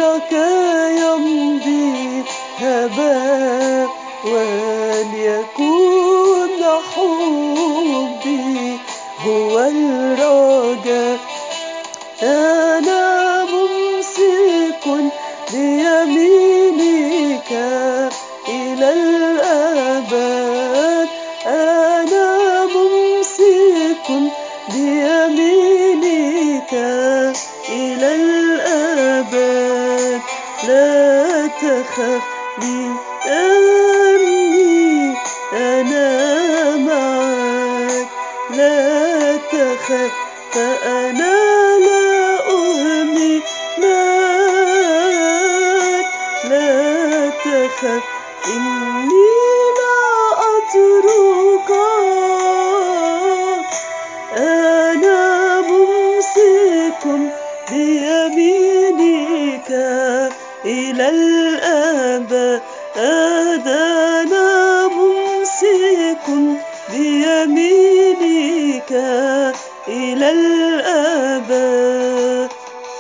عمرك يمضي هباء وليكون حبي هو الرجاء. أنا ممسك بيمينك إلى الأبد، أنا ممسك بيمينك إلى الأبد. لا تخف لأني أنا معك، لا تخف فأنا لا أهملك، لا تخف إني لا أتركك. أنا ممسك بيمينك إلى الأبد، أنا ممسك بيمينك إلى الأبد.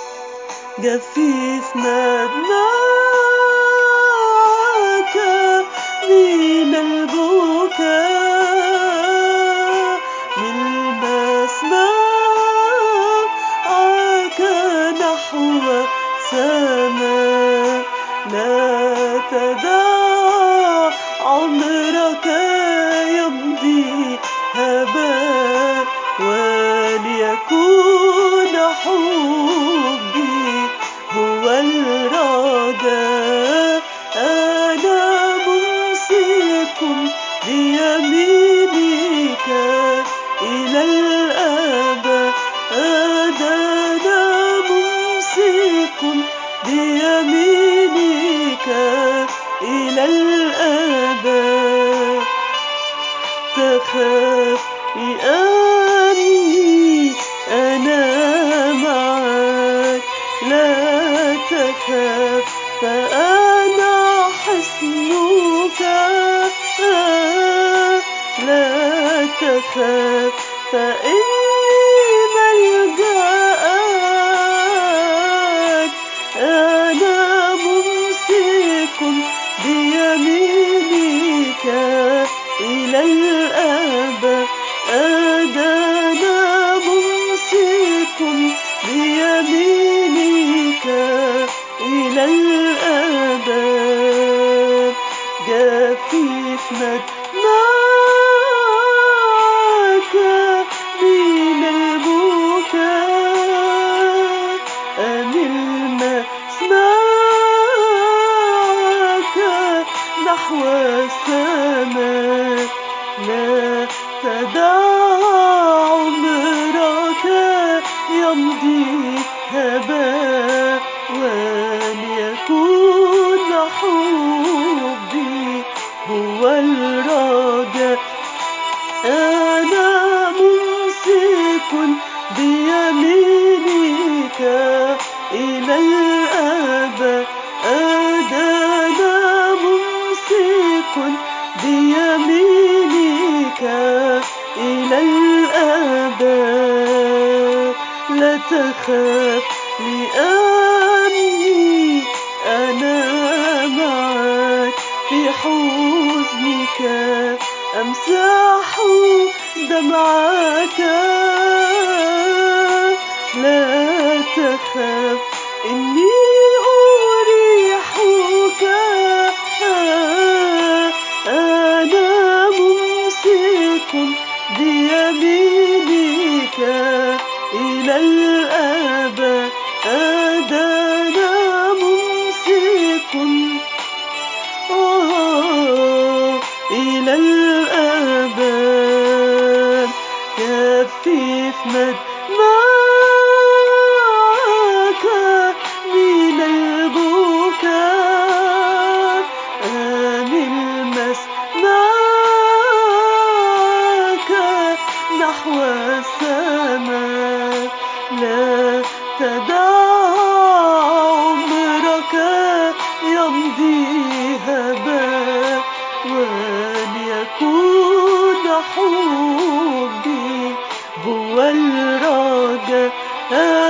جفيف مدمعك من البكاء، من مسمعك نحو السماء. لا تدع عمرك يمضي هباء وليكون حبي هو الرجاء. أنا ممسك بيمينك إلى الأبد، أنا ممسك بيمينك إلى الأبد. تخاف لأني أنا معك، لا تخاف فأنا حصنك، لا تخاف فإني ملجأك. أنا ممسك بيمينك إلى الأبد، أنا ممسك بيمينك إلى الأبد. جفيف مدمعك من البكاء، أمل مسمعك نحو السماء. لا تدع عمرك يمضي هباء وليكون حبي هو الرجاء. أنا ممسك بيمينك إلى الأبد، أنا ممسك بيمينك إلى الأبد. لا تخاف لأني أنا معك، في حزنك أمسح دمعك. لا تخاف إني أريحك، أنا ممسك بيمينك إلى الأبد، أنا ممسك إلى الأبد. كفيف مدمعك من البكاء، آمل مسمعك نحو السماء. لا تدع عمرك يمضي هباء وليكون حبي هو الرجاء.